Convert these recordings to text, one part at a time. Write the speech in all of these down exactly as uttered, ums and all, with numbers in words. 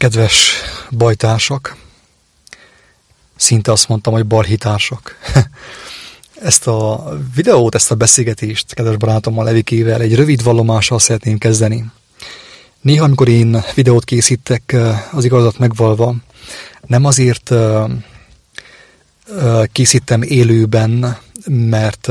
Kedves bajtársak, szinte azt mondtam, hogy balhitársak. Ezt a videót, ezt a beszélgetést, kedves barátommal, Evikével egy rövid vallomással szeretném kezdeni. Néha, amikor én videót készítek, az igazat megvalva, nem azért készítem élőben, mert,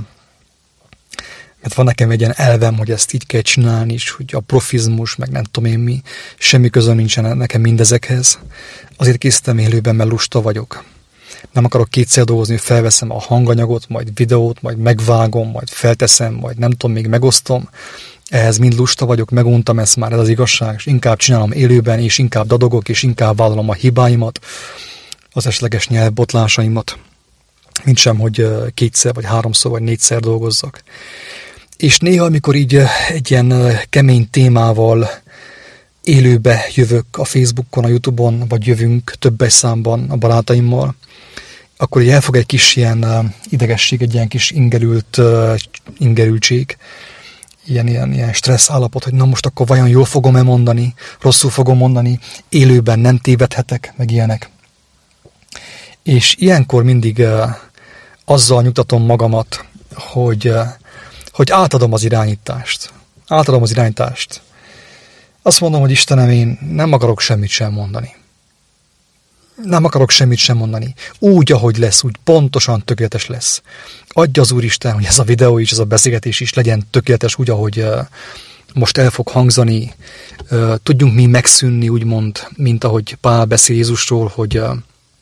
mert van nekem egy ilyen elvem, hogy ezt így kell csinálni, és hogy a profizmus, meg nem tudom én mi, semmi közöm nincsen nekem mindezekhez. Azért készítem élőben, mert lusta vagyok. Nem akarok kétszer dolgozni, felveszem a hanganyagot, majd videót, majd megvágom, majd felteszem, majd nem tudom, még megosztom. Ehhez mind lusta vagyok, meguntam ezt már, ez az igazság, és inkább csinálom élőben, és inkább dadogok, és inkább vállalom a hibáimat, az esetleges nyelvbotlásaimat, mint sem, hogy kétszer, vagy háromszor, vagy négyszer dolgozzak. És néha, amikor így egy ilyen kemény témával élőbe jövök a Facebookon, a YouTube-on, vagy jövünk többes számban a barátaimmal, akkor így elfog egy kis ilyen idegesség, egy ilyen kis ingerült, ingerültség, ilyen, ilyen, ilyen stressz állapot, hogy na most akkor vajon jól fogom-e mondani, rosszul fogom mondani, élőben nem tévedhetek, meg ilyenek. És ilyenkor mindig uh, azzal nyugtatom magamat, hogy, uh, hogy átadom az irányítást. Átadom az irányítást. Azt mondom, hogy Istenem, én nem akarok semmit sem mondani. Nem akarok semmit sem mondani. Úgy, ahogy lesz, úgy pontosan tökéletes lesz. Adja az Úristen, hogy ez a videó is, ez a beszélgetés is legyen tökéletes, úgy, ahogy uh, most el fog hangzani. Uh, tudjunk mi megszűnni, úgymond, mint ahogy Pál beszél Jézusról, hogy uh,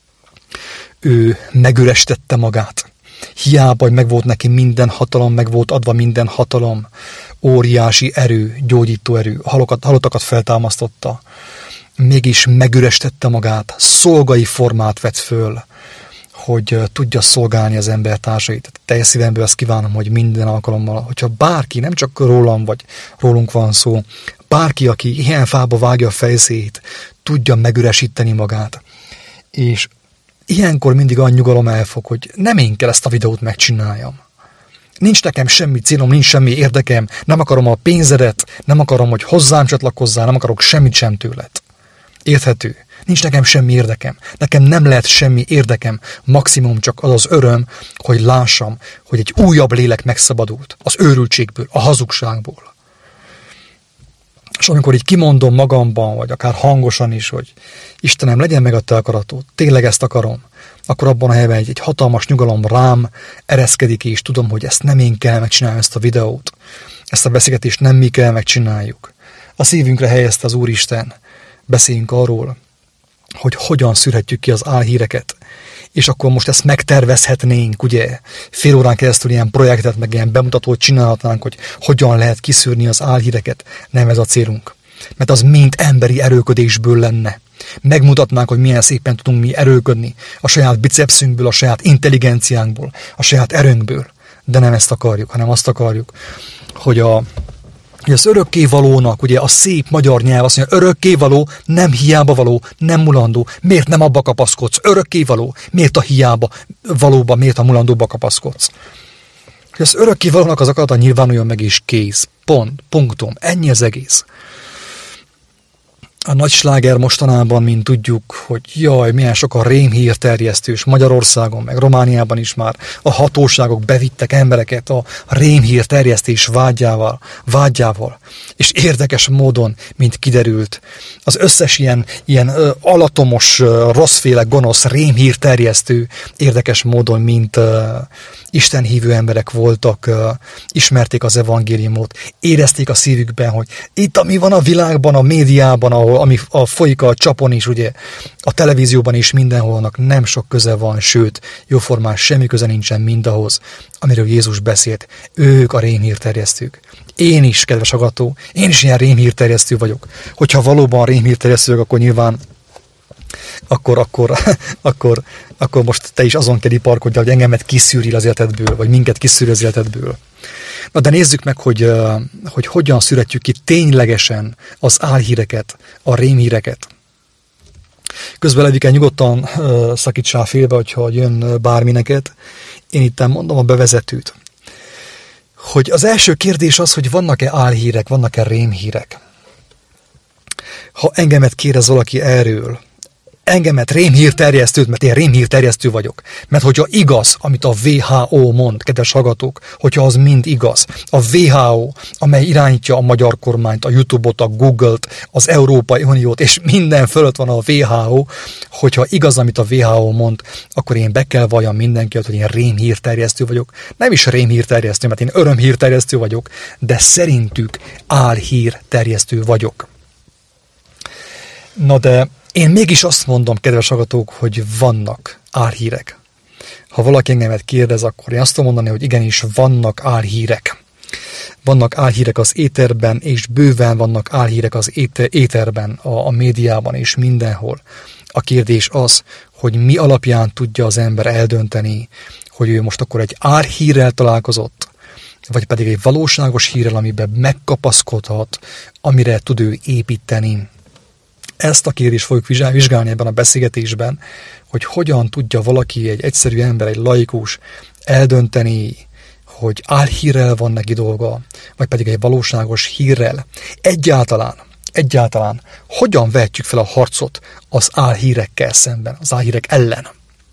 ő megürestette magát. Hiába, hogy megvolt neki minden hatalom, meg volt adva minden hatalom, óriási erő, gyógyító erő, halokat, halottakat feltámasztotta. Mégis megürestette magát, szolgai formát vett föl, hogy tudja szolgálni az embertársait. Teljes szívemből ezt kívánom, hogy minden alkalommal, hogyha bárki, nem csak rólam vagy rólunk van szó, bárki, aki ilyen fába vágja a fejszét, tudja megüresíteni magát. És ilyenkor mindig a nyugalom elfog, hogy nem én kell ezt a videót megcsináljam. Nincs nekem semmi célom, nincs semmi érdekem, nem akarom a pénzedet, nem akarom, hogy hozzám csatlakozzál, nem akarok semmit sem tőled. Érthető? Nincs nekem semmi érdekem. Nekem nem lehet semmi érdekem. Maximum csak az az öröm, hogy lássam, hogy egy újabb lélek megszabadult az őrültségből, a hazugságból. És amikor így kimondom magamban, vagy akár hangosan is, hogy Istenem, legyen meg a te akaratod, tényleg ezt akarom, akkor abban a helyben egy, egy hatalmas nyugalom rám ereszkedik, és tudom, hogy ezt nem én kell megcsinálni, ezt a videót. Ezt a beszélgetést nem mi kell megcsináljuk. A szívünkre helyezte az Úristen. Beszéljünk arról, hogy hogyan szűrhetjük ki az álhíreket. És akkor most ezt megtervezhetnénk, ugye? Fél órán keresztül ilyen projektet, meg ilyen bemutatót csinálhatnánk, hogy hogyan lehet kiszűrni az álhíreket. Nem ez a célunk. Mert az mind emberi erőködésből lenne. Megmutatnánk, hogy milyen szépen tudunk mi erőködni. A saját bicepszünkből, a saját intelligenciánkból, a saját erőnkből. De nem ezt akarjuk, hanem azt akarjuk, hogy a hogy az örökkévalónak, ugye a szép magyar nyelv azt mondja, örökkévaló, nem hiába való, nem mulandó. Miért nem abba kapaszkodsz? Örökkévaló. Miért a hiába valóba, miért a mulandóba kapaszkodsz? Hogy az örökkévalónak az akarata nyilvánuljon meg és kész. Pont, punktum. Ennyi az egész. A nagy sláger mostanában, mint tudjuk, hogy jaj, milyen sok a rémhírterjesztős Magyarországon, meg Romániában is már a hatóságok bevittek embereket a rémhírterjesztés vágyával, vágyával. És érdekes módon, mint kiderült, az összes ilyen, ilyen ö, alatomos, ö, rosszféle, gonosz rémhírterjesztő érdekes módon, mint ö, Isten hívő emberek voltak, ö, ismerték az evangéliumot, érezték a szívükben, hogy itt, ami van a világban, a médiában, ahol ami a folyik a csapon is, ugye, a televízióban is mindenholnak nem sok köze van, sőt, jóformán semmi köze nincsen mindahhoz, amiről Jézus beszélt. Ők a rémhírterjesztők. Én is, kedves hallgató, én is ilyen rémhírterjesztő vagyok. Hogyha valóban rémhírterjesztők, akkor nyilván akkor, akkor, akkor, akkor most te is azon kell iparkodj, hogy engemet kiszűrjél az életedből, vagy minket kiszűrj az életedből. Na de nézzük meg, hogy, hogy hogyan szűrhetjük ki ténylegesen az álhíreket, a rémhíreket. Közben Levike nyugodtan uh, szakítsál félbe, hogyha jön bármi neked. Én itt mondom a bevezetőt. Hogy az első kérdés az, hogy vannak-e álhírek, vannak-e rémhírek. Ha engemet kérdez valaki erről, engemet rémhírterjesztőt, mert én rémhírterjesztő vagyok. Mert hogyha igaz, amit a vé há ó mond, kedves hallgatók, hogyha az mind igaz, a vé há ó, amely irányítja a magyar kormányt, a YouTube-ot, a Google-t, az Európai Uniót, és minden fölött van a vé há ó, hogyha igaz, amit a vé há ó mond, akkor én be kell valljam mindenkinek, hogy én rémhírterjesztő vagyok. Nem is rémhírterjesztő, mert én örömhírterjesztő vagyok, de szerintük álhírterjesztő vagyok. Na de én mégis azt mondom, kedves hallgatók, hogy vannak álhírek. Ha valaki engemet kérdez, akkor én azt tudom mondani, hogy igenis vannak álhírek. Vannak álhírek az éterben, és bőven vannak álhírek az éterben, a, a médiában és mindenhol. A kérdés az, hogy mi alapján tudja az ember eldönteni, hogy ő most akkor egy álhírrel találkozott, vagy pedig egy valóságos hírrel, amiben megkapaszkodhat, amire tud ő építeni. Ezt a kérdést fogjuk vizsgálni ebben a beszélgetésben, hogy hogyan tudja valaki, egy egyszerű ember, egy laikus eldönteni, hogy álhírrel van neki dolga, vagy pedig egy valóságos hírrel. Egyáltalán, egyáltalán hogyan vehetjük fel a harcot az álhírekkel szemben, az álhírek ellen?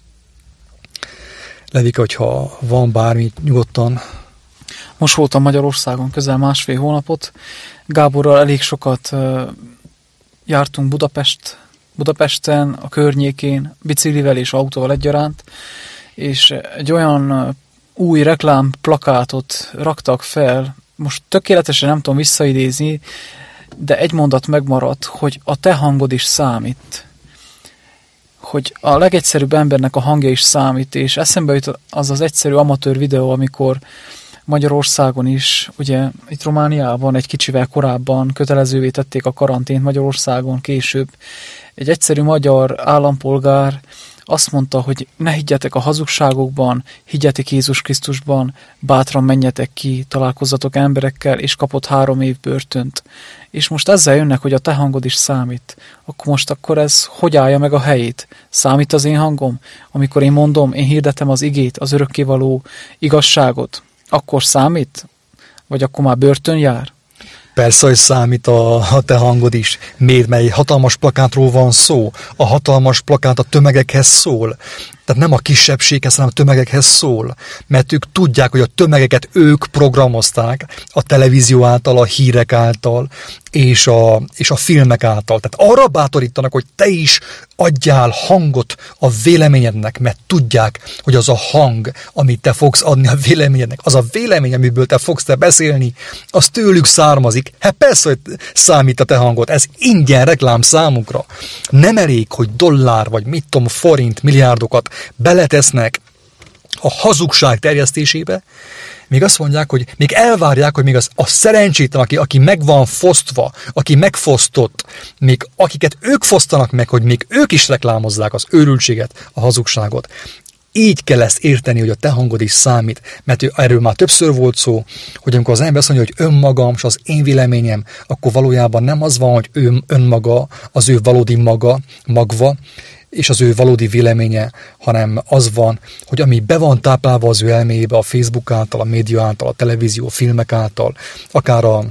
Levike, hogyha van bármi, nyugodtan. Most voltam Magyarországon közel másfél hónapot. Gáborral elég sokat jártunk Budapest, Budapesten, a környékén, biciklivel és autóval egyaránt, és egy olyan új reklám plakátot raktak fel, most tökéletesen nem tudom visszaidézni, de egy mondat megmaradt, hogy a te hangod is számít. Hogy a legegyszerűbb embernek a hangja is számít, és eszembe jut az az egyszerű amatőr videó, amikor Magyarországon is, ugye itt Romániában egy kicsivel korábban kötelezővé tették a karantént, Magyarországon később. Egy egyszerű magyar állampolgár azt mondta, hogy ne higgyetek a hazugságokban, higgyetek Jézus Krisztusban, bátran menjetek ki, találkozzatok emberekkel, és kapott három év börtönt. És most ezzel jönnek, hogy a te hangod is számít. Akkor most akkor ez hogy állja meg a helyét? Számít az én hangom? Amikor én mondom, én hirdetem az igét, az örökkévaló igazságot, akkor számít? Vagy akkor már börtön jár? Persze, hogy számít a, a te hangod is. Miért? Mert egy hatalmas plakátról van szó. A hatalmas plakát a tömegekhez szól. Tehát nem a kisebbséghez, hanem a tömegekhez szól. Mert ők tudják, hogy a tömegeket ők programozták a televízió által, a hírek által, és a, és a filmek által. Tehát arra bátorítanak, hogy te is adjál hangot a véleményednek, mert tudják, hogy az a hang, amit te fogsz adni a véleményednek, az a vélemény, amiből te fogsz te beszélni, az tőlük származik. Hát persze, hogy számít a te hangot. Ez ingyen reklám számukra. Nem elég, hogy dollár, vagy mit tudom, forint, milliárdokat beletesznek a hazugság terjesztésébe, még azt mondják, hogy még elvárják, hogy még az, a szerencsétlen, aki, aki meg van fosztva, aki megfosztott, még akiket ők fosztanak meg, hogy még ők is reklámozzák az őrültséget, a hazugságot. Így kell ezt érteni, hogy a te hangod is számít, mert erről már többször volt szó, hogy amikor az ember azt mondja, hogy önmagam, és az én véleményem, akkor valójában nem az van, hogy ő önmaga, az ő valódi maga, magva, és az ő valódi véleménye, hanem az van, hogy ami be van táplálva az ő elméjébe a Facebook által, a média által, a televízió, a filmek által, akár a,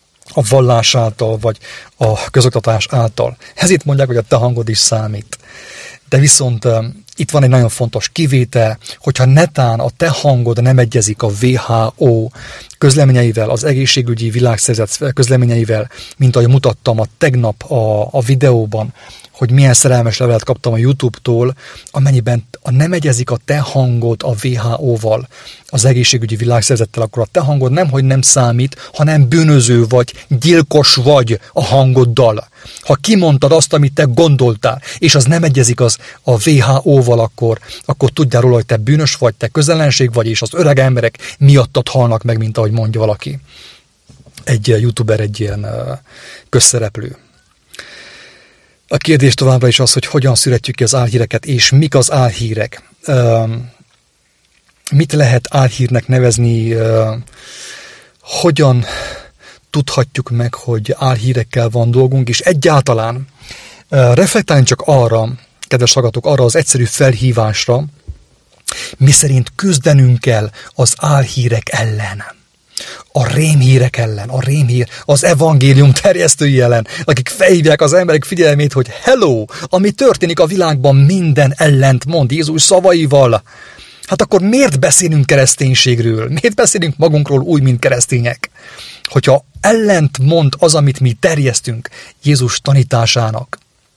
a vallás által, vagy a közoktatás által. Ezért mondják, hogy a te hangod is számít. De viszont itt van egy nagyon fontos kivétel, hogyha netán a te hangod nem egyezik a vé há ó közleményeivel, az egészségügyi világszervezet közleményeivel, mint ahogy mutattam a tegnap a, a videóban, hogy milyen szerelmes levelet kaptam a YouTube-tól, amennyiben a nem egyezik a te hangod a vé há ó-val, az egészségügyi világszervezettel, akkor a te hangod nemhogy nem számít, hanem bűnöző vagy, gyilkos vagy a hangoddal. Ha kimondtad azt, amit te gondoltál, és az nem egyezik az a vé há ó-val, akkor, akkor tudjál róla, hogy te bűnös vagy, te közellenség vagy, és az öreg emberek miattad halnak meg, mint ahogy mondja valaki. Egy youtuber, egy ilyen uh, közszereplő. A kérdés továbbra is az, hogy hogyan születjük ki az álhíreket, és mik az álhírek. Uh, mit lehet álhírnek nevezni, uh, hogyan tudhatjuk meg, hogy álhírekkel van dolgunk, és egyáltalán uh, reflektálni csak arra, kedves hallgatók, arra az egyszerű felhívásra, miszerint küzdenünk kell az álhírek ellen. A rémhírek ellen, a rémhír, az evangélium terjesztői ellen, akik felhívják az emberek figyelmét, hogy hello, ami történik a világban, minden ellent mond Jézus szavaival. Hát akkor miért beszélünk kereszténységről? Miért beszélünk magunkról úgy, mint keresztények? Hogyha ellent mond az, amit mi terjesztünk Jézus tanításának.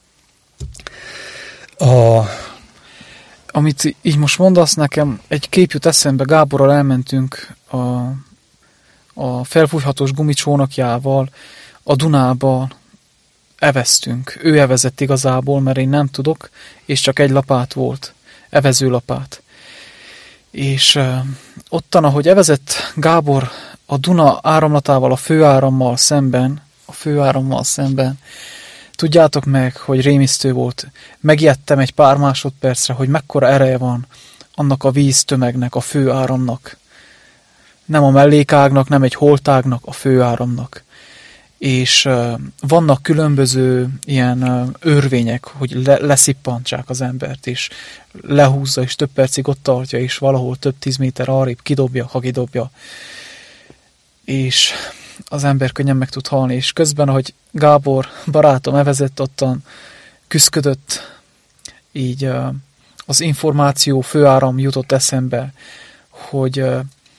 A... Amit így most mondasz, nekem egy kép jut eszembe, Gáborral elmentünk a, a felfújhatós gumicsónakjával a Dunába, eveztünk. Ő evezett igazából, mert én nem tudok, és csak egy lapát volt, evezőlapát. És uh, ottan, ahogy evezett Gábor a Duna áramlatával, a főárammal szemben, a főárammal szemben, tudjátok meg, hogy rémisztő volt. Megijedtem egy pár másodpercre, hogy mekkora ereje van annak a víztömegnek, a főáramnak. Nem a mellékágnak, nem egy holtágnak, a főáramnak. És uh, vannak különböző ilyen uh, örvények, hogy le, leszippantsák az embert, és lehúzza, és több percig ott tartja, és valahol több tíz méter arrébb kidobja, ha kidobja. És az ember könnyen meg tud halni, és közben, ahogy Gábor barátom evezett, ottan küszködött, így uh, az információ főáram jutott eszembe, hogy, uh,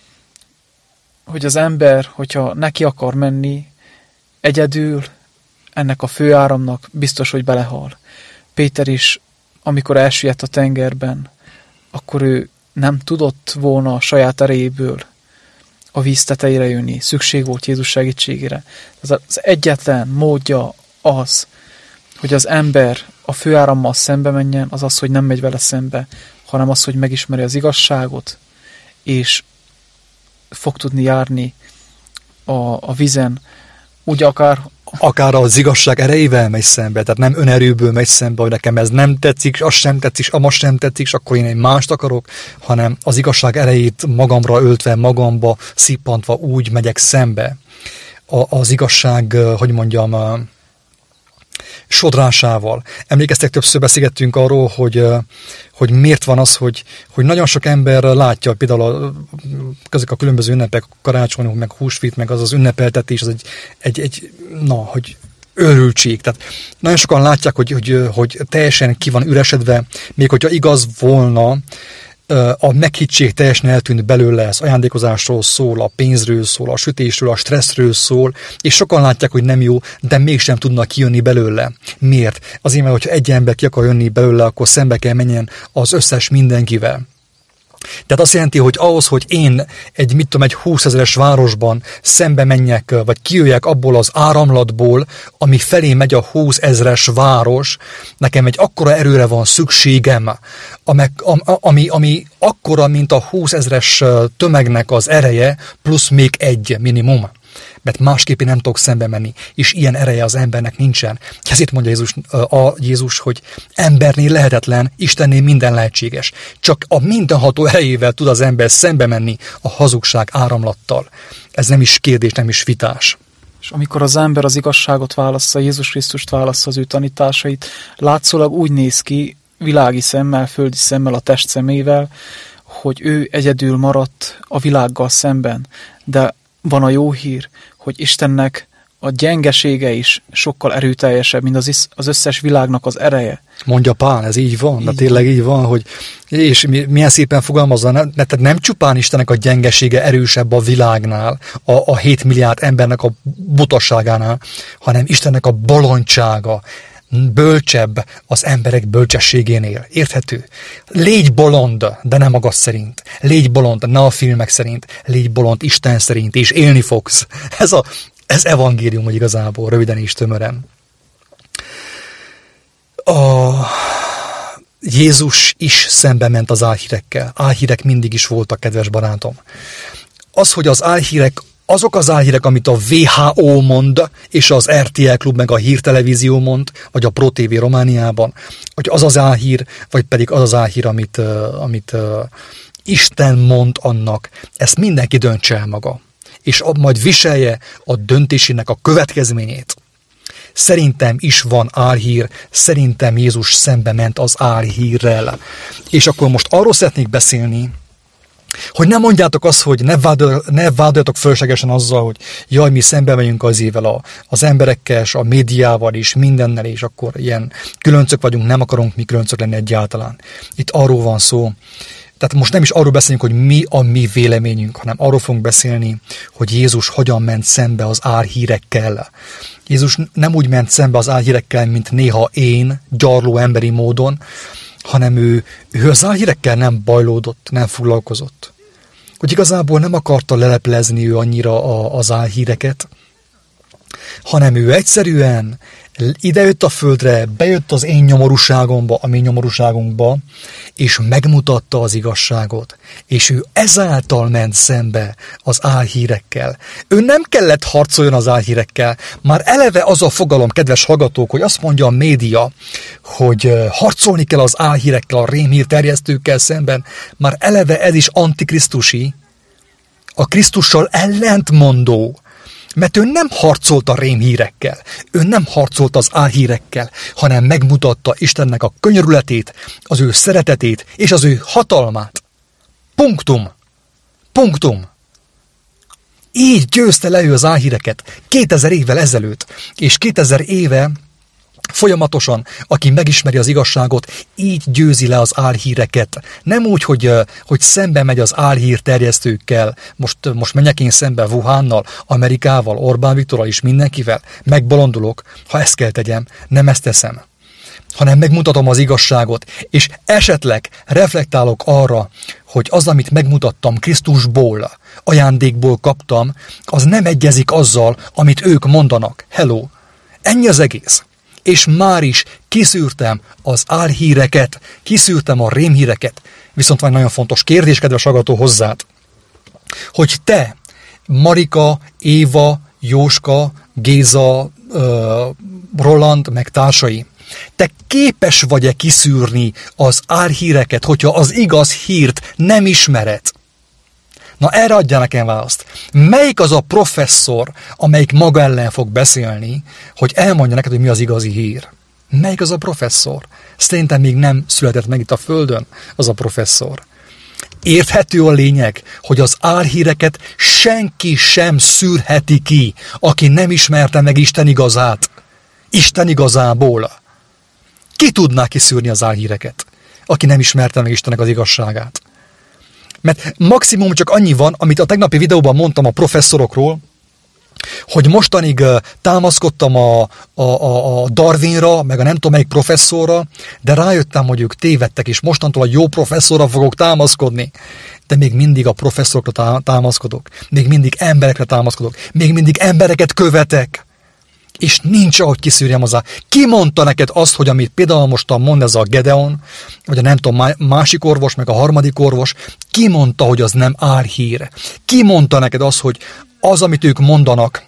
hogy az ember, hogyha neki akar menni, egyedül ennek a főáramnak biztos, hogy belehal. Péter is, amikor elsüllyedt a tengerben, akkor ő nem tudott volna a saját erejéből a víz tetejére jönni. Szükség volt Jézus segítségére. Az egyetlen módja az, hogy az ember a főárammal szembe menjen, az az, hogy nem megy vele szembe, hanem az, hogy megismeri az igazságot, és fog tudni járni a, a vízen, úgy akár... Akár az igazság erejével megy szembe, tehát nem önerőből megy szembe, hogy nekem ez nem tetszik, az sem tetszik, az sem tetszik, akkor én egy mást akarok, hanem az igazság erejét magamra öltve, magamba szippantva úgy megyek szembe. A, az igazság, hogy mondjam, sodrásával. Emlékeztek, többször beszélgettünk arról, hogy, hogy miért van az, hogy, hogy nagyon sok ember látja, például a, közök a különböző ünnepek, karácsony, meg húsvét, meg az az ünnepeltetés, az egy, egy, egy na, hogy őrültség. Tehát nagyon sokan látják, hogy, hogy, hogy teljesen ki van üresedve, még hogyha igaz volna, a meghittség teljesen eltűnt belőle, az ajándékozásról szól, a pénzről szól, a sütésről, a stresszről szól, és sokan látják, hogy nem jó, de mégsem tudnak kijönni belőle. Miért? Azért, mert hogyha egy ember ki akar jönni belőle, akkor szembe kell menjen az összes mindenkivel. Tehát azt jelenti, hogy ahhoz, hogy én egy, mit tudom, egy húszezeres városban szembe menjek, vagy kijöjjek abból az áramlatból, ami felé megy a húszezres város, nekem egy akkora erőre van szükségem, ami, ami, ami akkora, mint a húszezres tömegnek az ereje, plusz még egy minimum. Mert másképp én nem tudok szembe menni, és ilyen ereje az embernek nincsen. Ezért mondja Jézus, a Jézus, hogy embernél lehetetlen, Istennél minden lehetséges. Csak a mindenható erejével tud az ember szembe menni a hazugság áramlattal. Ez nem is kérdés, nem is vitás. És amikor az ember az igazságot válassza, Jézus Krisztust válassza, az ő tanításait, látszólag úgy néz ki, világi szemmel, földi szemmel, a test szemével, hogy ő egyedül maradt a világgal szemben. De van a jó hír, hogy Istennek a gyengesége is sokkal erőteljesebb, mint az, az összes világnak az ereje. Mondja Pál, ez így van, így de tényleg így van, hogy és milyen szépen fogalmazza, ne, tehát nem csupán Istennek a gyengesége erősebb a világnál, a, a hét milliárd embernek a butasságánál, hanem Istennek a bolondsága bölcsebb az emberek bölcsességénél. Érthető? Légy bolond, de nem magad szerint. Légy bolond, ne a filmek szerint. Légy bolond Isten szerint, és élni fogsz. Ez, a, ez evangélium, hogy igazából, röviden és tömören. A Jézus is szembe ment az álhírekkel. Álhírek mindig is voltak, kedves barátom. Az, hogy az álhírek azok az álhírek, amit a vé há ó mond, és az er té el Klub, meg a Hírtelevízió mond, vagy a Pro té vé Romániában, hogy az az álhír, vagy pedig az az álhír, amit, uh, amit uh, Isten mond annak, ezt mindenki döntse el maga, és majd viselje a döntésének a következményét. Szerintem is van álhír, szerintem Jézus szembe ment az álhírrel. És akkor most arról szeretnék beszélni, Hogy nem mondjátok azt, hogy ne, vádol, ne vádoljatok fölöslegesen azzal, hogy jaj, mi szembe megyünk az évvel a, az emberekkel, a médiával is, mindennel, és akkor ilyen különcök vagyunk, nem akarunk mi különcök lenni egyáltalán. Itt arról van szó. Tehát most nem is arról beszélünk, hogy mi a mi véleményünk, hanem arról fogunk beszélni, hogy Jézus hogyan ment szembe az álhírekkel. Jézus nem úgy ment szembe az álhírekkel, mint néha én, gyarló emberi módon, hanem ő, ő az álhírekkel nem bajlódott, nem foglalkozott. Hogy igazából nem akarta leleplezni ő annyira a, az álhíreket, hanem ő egyszerűen idejött a földre, bejött az én nyomorúságomba, a mi nyomorúságunkba, és megmutatta az igazságot. És ő ezáltal ment szembe az álhírekkel. Ő nem kellett harcoljon az álhírekkel. Már eleve az a fogalom, kedves hallgatók, hogy azt mondja a média, hogy harcolni kell az álhírekkel, a rémhír terjesztőkkel szemben. Már eleve ez is antikrisztusi, a Krisztussal ellentmondó. Mert ő nem harcolt a rémhírekkel, ő nem harcolt az álhírekkel, hanem megmutatta Istennek a könyörületét, az ő szeretetét és az ő hatalmát. Punktum. Punktum. Így győzte le ő az álhíreket kétezer évvel ezelőtt, és kétezer éve folyamatosan, aki megismeri az igazságot, így győzi le az álhíreket. Nem úgy, hogy, hogy szembe megy az álhír terjesztőkkel, most, most menjek én szembe Wuhannal, Amerikával, Orbán Viktorral és mindenkivel, megbolondulok, ha ezt kell tegyem, nem ezt teszem. Hanem megmutatom az igazságot, és esetleg reflektálok arra, hogy az, amit megmutattam Krisztusból, ajándékból kaptam, az nem egyezik azzal, amit ők mondanak. Hello! Ennyi az egész. És már is kiszűrtem az álhíreket, kiszűrtem a rémhíreket. Viszont van nagyon fontos kérdés, kedves hallgató, hozzád, hogy te, Marika, Éva, Jóska, Géza, Roland, meg társai, te képes vagy-e kiszűrni az álhíreket, hogyha az igaz hírt nem ismered? Na erre adja nekem választ. Melyik az a professzor, amelyik maga ellen fog beszélni, hogy elmondja neked, hogy mi az igazi hír? Melyik az a professzor? Szerintem még nem született meg itt a földön az a professzor. Érthető a lényeg, hogy az álhíreket senki sem szűrheti ki, aki nem ismerte meg Isten igazát. Isten igazából. Ki tudná kiszűrni az álhíreket, aki nem ismerte meg Istennek az igazságát? Mert maximum csak annyi van, amit a tegnapi videóban mondtam a professzorokról, hogy mostanig támaszkodtam a, a, a, a Darwinra, meg a nem tudom melyik professzorra, de rájöttem, hogy ők tévedtek, és mostantól a jó professzorra fogok támaszkodni. De még mindig a professzorokra támaszkodok, még mindig emberekre támaszkodok, még mindig embereket követek. És nincs, ahogy kiszűrjem hozzá. Ki mondta neked azt, hogy amit például mostan mond ez a Gedeon, vagy a nem tudom, másik orvos, meg a harmadik orvos, ki mondta, hogy az nem álhír? Ki mondta neked azt, hogy az, amit ők mondanak,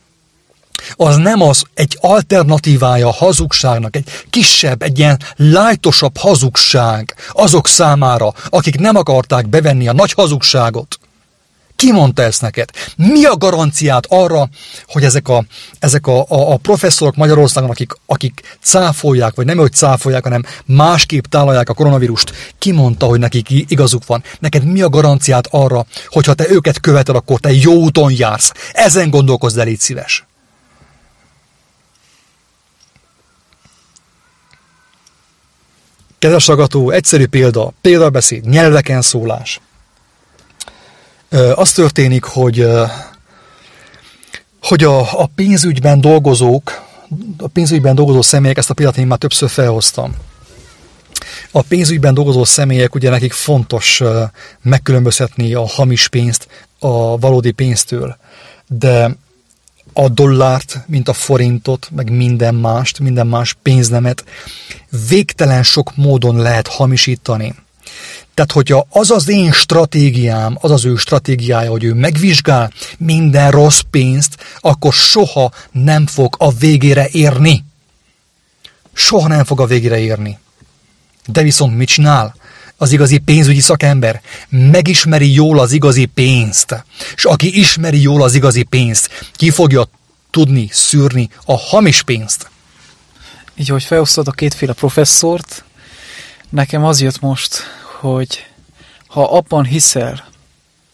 az nem az egy alternatívája a hazugságnak, egy kisebb, egy ilyen lájtosabb hazugság azok számára, akik nem akarták bevenni a nagy hazugságot? Ki mondta ezt neked? Mi a garanciát arra, hogy ezek a, ezek a, a, a professzorok Magyarországon, akik, akik cáfolják, vagy nem, hogy cáfolják, hanem másképp tálalják a koronavírust, ki mondta, hogy nekik igazuk van? Neked mi a garanciát arra, hogyha te őket követel, akkor te jó úton jársz? Ezen gondolkozz el, légy szíves. Kedves hallgató, egyszerű példa, példabeszéd, nyelveken szólás. Az történik, hogy, hogy a, a pénzügyben dolgozók, a pénzügyben dolgozó személyek, ezt a példát én már többször felhoztam. A pénzügyben dolgozó személyek, ugye nekik fontos megkülönböztetni a hamis pénzt a valódi pénztől, de a dollárt, mint a forintot, meg minden mást, minden más pénznemet végtelen sok módon lehet hamisítani. Tehát, hogyha az az én stratégiám, az az ő stratégiája, hogy ő megvizsgál minden rossz pénzt, akkor soha nem fog a végére érni. Soha nem fog a végére érni. De viszont mit csinál? Az igazi pénzügyi szakember megismeri jól az igazi pénzt. És aki ismeri jól az igazi pénzt, ki fogja tudni szűrni a hamis pénzt. Így, hogy felhoztad a kétféle professzort, nekem az jött most, hogy ha abban hiszel,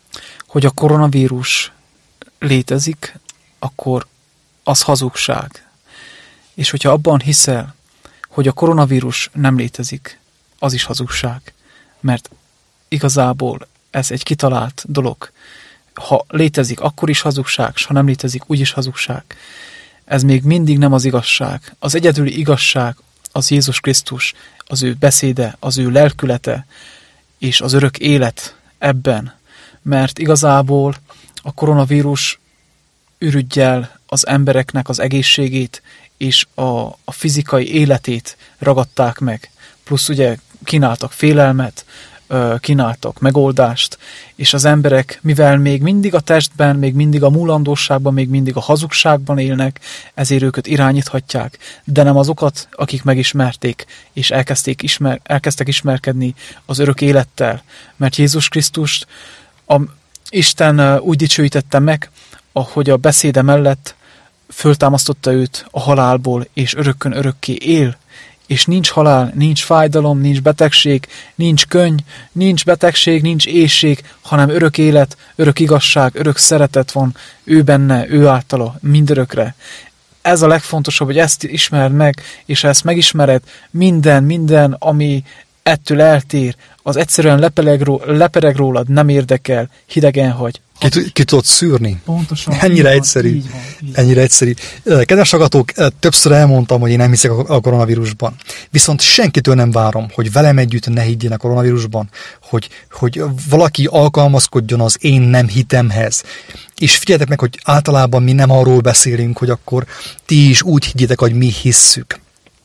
hogy a koronavírus létezik, akkor az hazugság. És hogyha abban hiszel, hogy a koronavírus nem létezik, az is hazugság. Mert igazából ez egy kitalált dolog. Ha létezik, akkor is hazugság, s ha nem létezik, úgyis hazugság. Ez még mindig nem az igazság. Az egyedüli igazság az Jézus Krisztus, az ő beszéde, az ő lelkülete, és az örök élet ebben. Mert igazából a koronavírus ürüggyel az embereknek az egészségét és a, a fizikai életét ragadták meg. Plusz ugye kínáltak félelmet, kínáltak megoldást, és az emberek, mivel még mindig a testben, még mindig a múlandóságban, még mindig a hazugságban élnek, ezért őket irányíthatják, de nem azokat, akik megismerték, és elkezdték ismer, elkezdtek ismerkedni az örök élettel. Mert Jézus Krisztust a Isten úgy dicsőítette meg, ahogy a beszéde mellett föltámasztotta őt a halálból, és örökkön örökké él, és nincs halál, nincs fájdalom, nincs betegség, nincs könny, nincs betegség, nincs éhség, hanem örök élet, örök igazság, örök szeretet van ő benne, ő általa, mindörökre. Ez a legfontosabb, hogy ezt ismerd meg, és ha ezt megismered, minden, minden, ami ettől eltér, az egyszerűen lepereg, lepereg rólad, nem érdekel, hidegen hagy. Ki, ki tudod szűrni? Pontosan. Ennyire van, egyszerű. Így van, így Ennyire egyszerű. Kedves hallgatók, többször elmondtam, hogy én nem hiszek a koronavírusban. Viszont senkitől nem várom, hogy velem együtt ne higgyél a koronavírusban, hogy, hogy valaki alkalmazkodjon az én nem hitemhez. És figyeljetek meg, hogy általában mi nem arról beszélünk, hogy akkor ti is úgy higgyétek, hogy mi hisszük.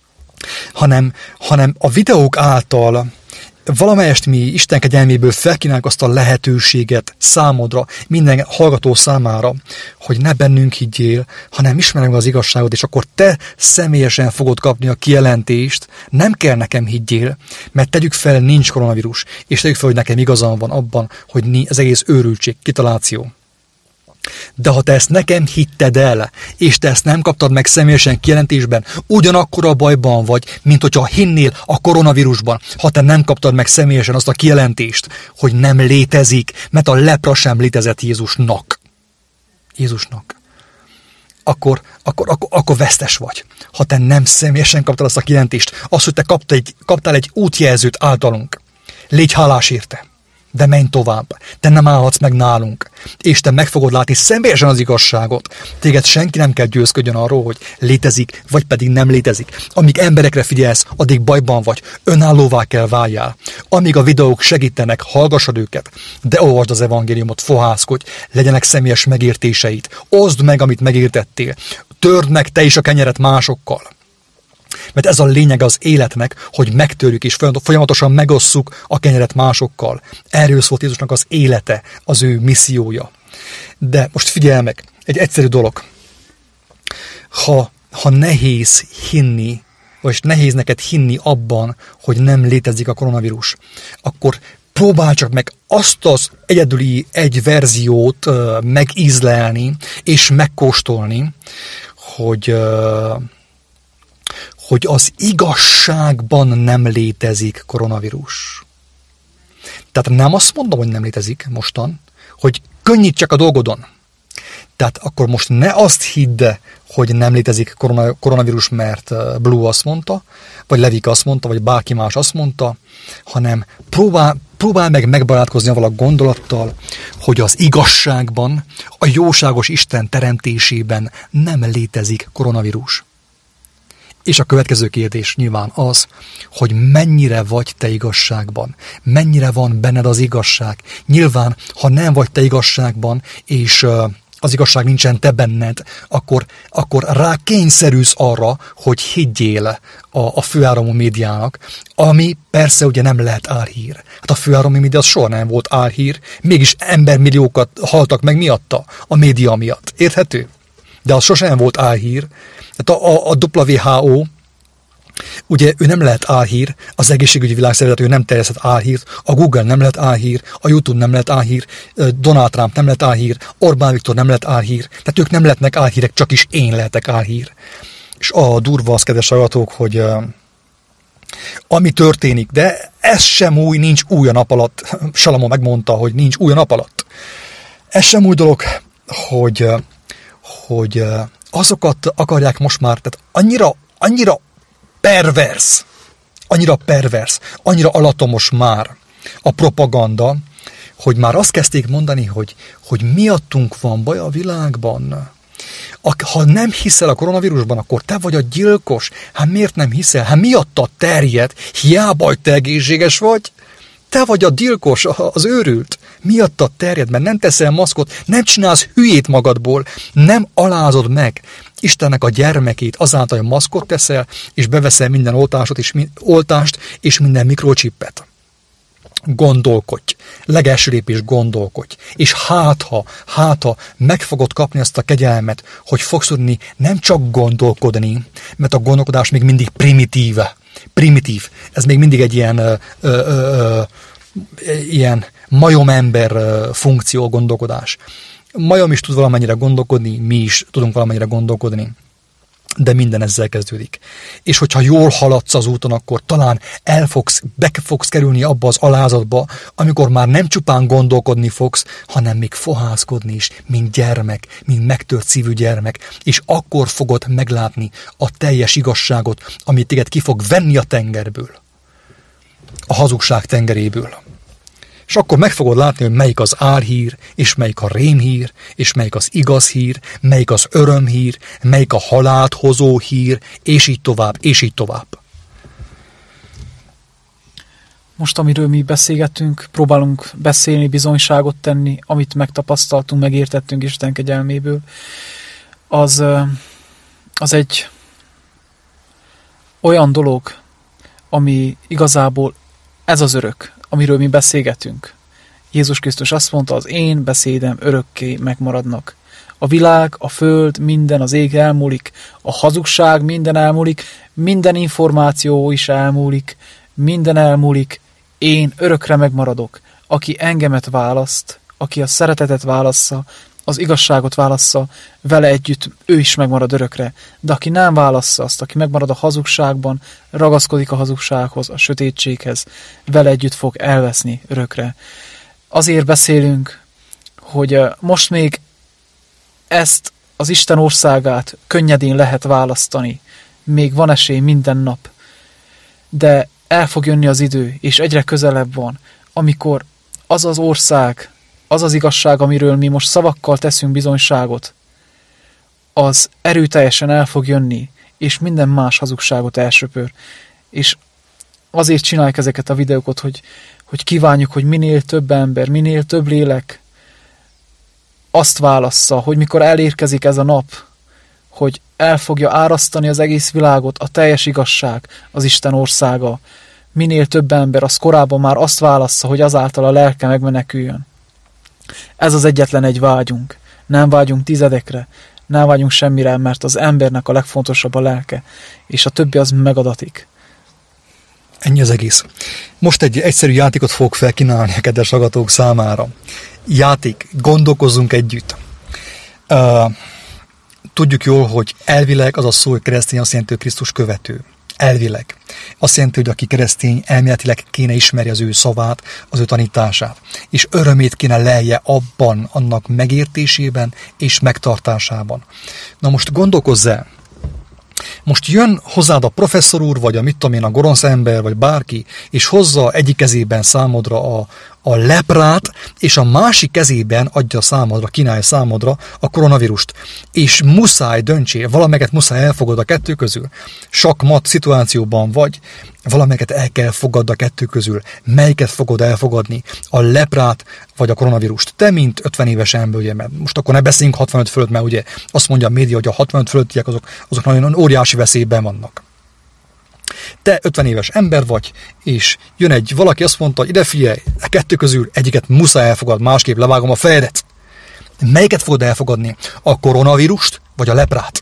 Hanem, hanem a videók által valamelyest mi Isten kegyelméből felkínáljuk azt a lehetőséget számodra, minden hallgató számára, hogy ne bennünk higgyél, hanem ismerem az igazságot, és akkor te személyesen fogod kapni a kijelentést, nem kell nekem higgyél, mert tegyük fel, nincs koronavírus, és tegyük fel, hogy nekem igazam van abban, hogy ez egész őrültség, kitaláció. De ha te ezt nekem hitted el, és te ezt nem kaptad meg személyesen kijelentésben, ugyanakkor a bajban vagy, mint hogyha hinnél a koronavírusban, ha te nem kaptad meg személyesen azt a kijelentést, hogy nem létezik, mert a lepra sem létezett Jézusnak. Jézusnak. Akkor, akkor, akkor, akkor vesztes vagy. Ha te nem személyesen kaptad azt a kijelentést, azt, hogy te kaptál egy, kaptál egy útjelzőt általunk. Légy hálás érte. De menj tovább. Te nem állhatsz meg nálunk. És te meg fogod látni személyesen az igazságot. Téged senki nem kell győzködjön arról, hogy létezik, vagy pedig nem létezik. Amíg emberekre figyelsz, addig bajban vagy. Önállóvá kell váljál. Amíg a videók segítenek, hallgassad őket. De olvasd az evangéliumot, fohászkodj, legyenek személyes megértéseit. Oszd meg, amit megértettél. Törd meg te is a kenyeret másokkal. Mert ez a lényeg az életnek, hogy megtörjük és folyamatosan megosszuk a kenyeret másokkal. Erről szólt Jézusnak az élete, az ő missziója. De most figyelj meg, egy egyszerű dolog. Ha, ha nehéz hinni, vagy nehéz neked hinni abban, hogy nem létezik a koronavírus, akkor próbálj csak meg azt az egyedüli egy verziót uh, megízlelni és megkóstolni, hogy... Uh, hogy az igazságban nem létezik koronavírus. Tehát nem azt mondom, hogy nem létezik mostan, hogy könnyítsek a dolgodon. Tehát akkor most ne azt hidd, hogy nem létezik korona, koronavírus, mert Blue azt mondta, vagy Levika azt mondta, vagy bárki más azt mondta, hanem próbál, próbál meg megbarátkozni avval a gondolattal, hogy az igazságban, a jóságos Isten teremtésében nem létezik koronavírus. És a következő kérdés nyilván az, hogy mennyire vagy te igazságban, mennyire van benned az igazság. Nyilván, ha nem vagy te igazságban, és az igazság nincsen te benned, akkor, akkor rá kényszerülsz arra, hogy higgyél a, a főáramú médiának, ami persze ugye nem lehet álhír. Hát a főáramú média az soha nem volt álhír, mégis embermilliókat haltak meg miatta, a média miatt. Érthető? De az sosem volt álhír. Tehát a, a, a dupla vé há ó, ugye ő nem lehet álhír, az egészségügyi világszervezet, ő nem terjesztett álhírt, a Google nem lehet álhír, a YouTube nem lehet álhír, Donald Trump nem lehet álhír, Orbán Viktor nem lehet álhír, tehát ők nem lehetnek álhírek, csak is én lehetek álhír. És a durva az, kedves hallgatók, hogy uh, ami történik, de ez sem új, nincs új a nap alatt. Salamon megmondta, hogy nincs új a nap alatt. Ez sem új dolog, hogy, hogy azokat akarják most már, tehát annyira, annyira pervers, annyira pervers, annyira alattomos már a propaganda, hogy már azt kezdték mondani, hogy, hogy miattunk van baj a világban. Ha nem hiszel a koronavírusban, akkor te vagy a gyilkos. Hát miért nem hiszel? Hát miattad terjed? Hiába, hogy te egészséges vagy? Te vagy a gyilkos, az őrült. Miattad terjed, mert nem teszel maszkot, nem csinálsz hülyét magadból, nem alázod meg Istennek a gyermekét azáltal, hogy maszkot teszel, és beveszel minden oltásot és, oltást és minden mikrocsippet. Gondolkodj, legelső lépés gondolkodj, és hátha, hátha meg fogod kapni azt a kegyelmet, hogy fogsz tudni nem csak gondolkodni, mert a gondolkodás még mindig primitíve, primitív, ez még mindig egy ilyen, ö, ö, ö, ilyen majomember funkció gondolkodás. Majom is tud valamennyire gondolkodni, mi is tudunk valamennyire gondolkodni, de minden ezzel kezdődik. És hogyha jól haladsz az úton, akkor talán el fogsz, be fogsz kerülni abba az alázatba, amikor már nem csupán gondolkodni fogsz, hanem még fohászkodni is, mint gyermek, mint megtört szívű gyermek, és akkor fogod meglátni a teljes igazságot, amit téged ki fog venni a tengerből, a hazugság tengeréből. És akkor meg fogod látni, hogy melyik az álhír, és melyik a rémhír, és melyik az igaz hír, melyik az örömhír, melyik a halált hozó hír, és így tovább, és így tovább. Most, amiről mi beszélgetünk, próbálunk beszélni, bizonyságot tenni, amit megtapasztaltunk, megértettünk Isten kegyelméből, az, az egy olyan dolog, ami igazából ez az örök, amiről mi beszélgetünk. Jézus Krisztus azt mondta, az én beszédem örökké megmaradnak. A világ, a föld, minden, az ég elmúlik, a hazugság minden elmúlik, minden információ is elmúlik, minden elmúlik, én örökre megmaradok. Aki engemet választ, aki a szeretetet válassza, az igazságot válassza, vele együtt ő is megmarad örökre. De aki nem válassza azt, aki megmarad a hazugságban, ragaszkodik a hazugsághoz, a sötétséghez, vele együtt fog elveszni örökre. Azért beszélünk, hogy most még ezt az Isten országát könnyedén lehet választani. Még van esély minden nap. De el fog jönni az idő, és egyre közelebb van, amikor az az ország, az az igazság, amiről mi most szavakkal teszünk bizonyságot, az erőteljesen el fog jönni, és minden más hazugságot elsöpör. És azért csináljuk ezeket a videókat, hogy, hogy kívánjuk, hogy minél több ember, minél több lélek azt válassza, hogy mikor elérkezik ez a nap, hogy el fogja árasztani az egész világot a teljes igazság, az Isten országa. Minél több ember az korábban már azt válassza, hogy azáltal a lelke megmeneküljön. Ez az egyetlen egy vágyunk. Nem vágyunk tizedekre, nem vágyunk semmire, mert az embernek a legfontosabb a lelke, és a többi az megadatik. Ennyi az egész. Most egy egyszerű játékot fogok felkínálni a kedves hallgatók számára. Játék, gondolkozzunk együtt. Uh, tudjuk jól, hogy elvileg az a szó, hogy keresztény azt jelenti, hogy Krisztus követő. Elvileg. Azt jelenti, hogy aki keresztény, elméletileg kéne ismerje az ő szavát, az ő tanítását. És örömét kéne lelje abban, annak megértésében és megtartásában. Na most gondolkozz el. Most jön hozzád a professzor úr, vagy a mit tudom én, a gonosz ember, vagy bárki, és hozza egyik kezében számodra a, a leprát, és a másik kezében adja számodra, kínálja számodra a koronavírust. És muszáj döntsél, valamelyiket muszáj elfogad a kettő közül. Sakmat szituációban vagy, valamelyiket el kell fogadni a kettő közül. Melyiket fogod elfogadni? A leprát, vagy a koronavírust? Te, mint ötven éves ember, ugye, mert most akkor ne beszéljünk hatvanöt fölött, mert ugye azt mondja a média, hogy a hatvanöt fölöttiek azok, azok nagyon óriási veszélyben vannak. Te ötven éves ember vagy, és jön egy valaki, azt mondta, hogy ide figyelj, a kettő közül egyiket muszáj elfogad, másképp levágom a fejedet. Melyiket fogod elfogadni? A koronavírust, vagy a leprát?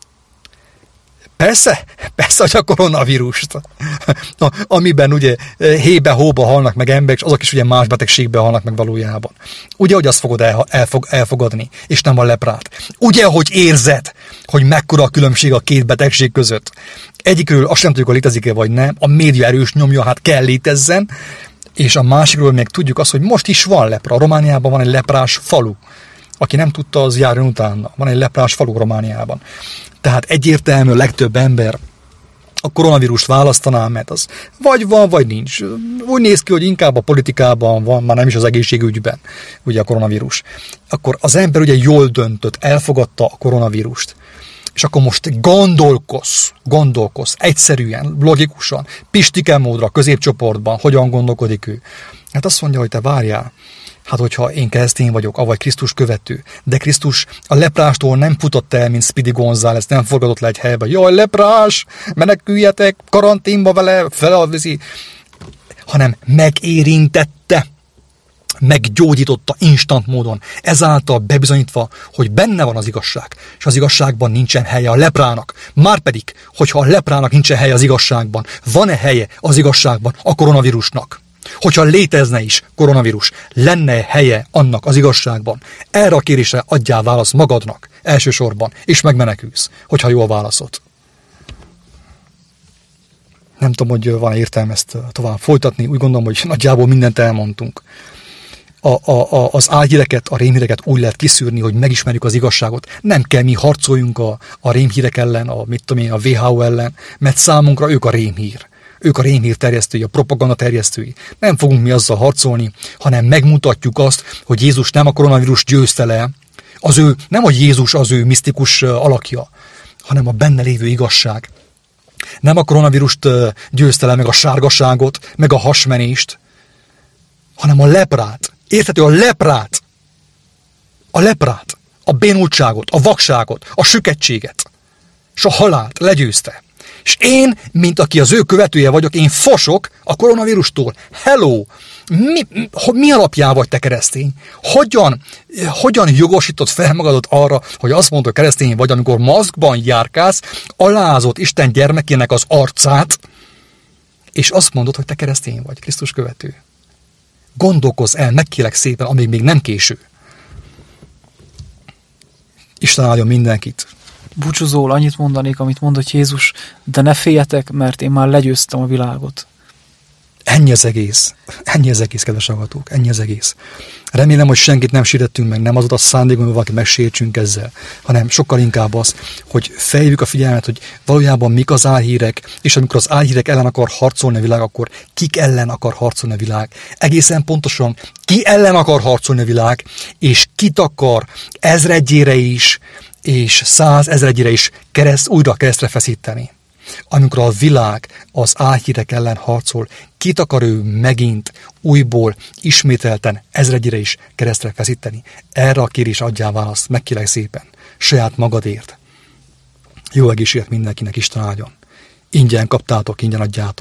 Persze, persze, hogy a koronavírust. Na, amiben ugye hébe-hóba halnak meg emberek, és azok is ugye más betegségben halnak meg valójában. Ugye, hogy azt fogod el, elfog, elfogadni, és nem a leprát. Ugye, hogy érzed, hogy mekkora a különbség a két betegség között. Egyikről azt nem tudjuk, hogy létezik-e vagy nem, a média erős nyomja, hát kell létezzen, És a másikról még tudjuk azt, hogy most is van lepra. Romániában van egy leprás falu. Aki nem tudta, az járjon utána. Van egy leprás falu Romániában. Tehát egyértelmű, a legtöbb ember a koronavírust választaná, mert az vagy van, vagy nincs. Úgy néz ki, hogy inkább a politikában van, már nem is az egészségügyben, ugye a koronavírus. Akkor az ember ugye jól döntött, elfogadta a koronavírust. És akkor most gondolkozz, gondolkozz, egyszerűen, logikusan, pistike módra, középcsoportban, hogyan gondolkodik ő. Hát azt mondja, hogy te várjál, hát hogyha én keresztény vagyok, avagy Krisztus követő, de Krisztus a leprástól nem futott el, mint Speedy González, nem forgatott le egy helybe, jaj, leprás, meneküljetek, karanténba vele, felelvizi, hanem megérintette, meggyógyította instant módon, ezáltal bebizonyítva, hogy benne van az igazság, és az igazságban nincsen helye a leprának. Márpedig, hogyha a leprának nincsen helye az igazságban, van-e helye az igazságban a koronavírusnak? Hogyha létezne is koronavírus, lenne helye annak az igazságban? Erre a kérésre adjál választ magadnak elsősorban, és megmenekülsz, hogyha jól válaszod. Nem tudom, hogy van értelme ezt tovább folytatni, úgy gondolom, hogy nagyjából mindent elmondtunk. A, a, a, az álhíreket, a rémhíreket úgy lehet kiszűrni, hogy megismerjük az igazságot. Nem kell mi harcoljunk a, a rémhírek ellen, a, mit tudom én, a vé há o ellen, mert számunkra ők a rémhír. Ők a rémhír terjesztői, a propaganda terjesztői. Nem fogunk mi azzal harcolni, hanem megmutatjuk azt, hogy Jézus nem a koronavírus győzte le, az ő, nem hogy Jézus az ő misztikus alakja, hanem a benne lévő igazság. Nem a koronavírust győzte le, meg a sárgaságot, meg a hasmenést, hanem a leprát. Érthető, a leprát, a leprát, a bénultságot, a vakságot, a süketséget, és a halált legyőzte. És én, mint aki az ő követője vagyok, én fosok a koronavírustól. Hello! Mi, mi alapján vagy te keresztény? Hogyan, hogyan jogosítod fel magadat arra, hogy azt mondod, hogy keresztény vagy, amikor maszkban járkálsz, alázott Isten gyermekének az arcát, és azt mondod, hogy te keresztény vagy, Krisztus követő. Gondolkozz el, megkérlek szépen, amíg még nem késő. Isten áldjon mindenkit. Búcsúzól annyit mondanék, amit mondott Jézus, de ne féljetek, mert én már legyőztem a világot. Ennyi az egész. Ennyi az egész, kedves hallgatók. Ennyi az egész. Remélem, hogy senkit nem sértettünk meg, nem az a szándékunk, hogy valaki megsértsünk ezzel, hanem sokkal inkább az, hogy felhívjuk a figyelmet, hogy valójában mik az álhírek, és amikor az álhírek ellen akar harcolni a világ, akkor kik ellen akar harcolni a világ. Egészen pontosan ki ellen akar harcolni a világ, és kit akar ezredjére is, és százezredjére is kereszt, újra keresztre feszíteni. Amikor a világ az álhírek ellen harcol, kit akar ő megint újból, ismételten, ezredjére is keresztre feszíteni? Erre a kérés adjál választ, megkérlek szépen, saját magadért. Jó egészséget mindenkinek, Isten áldjon. Ingyen kaptátok, ingyen adjátok.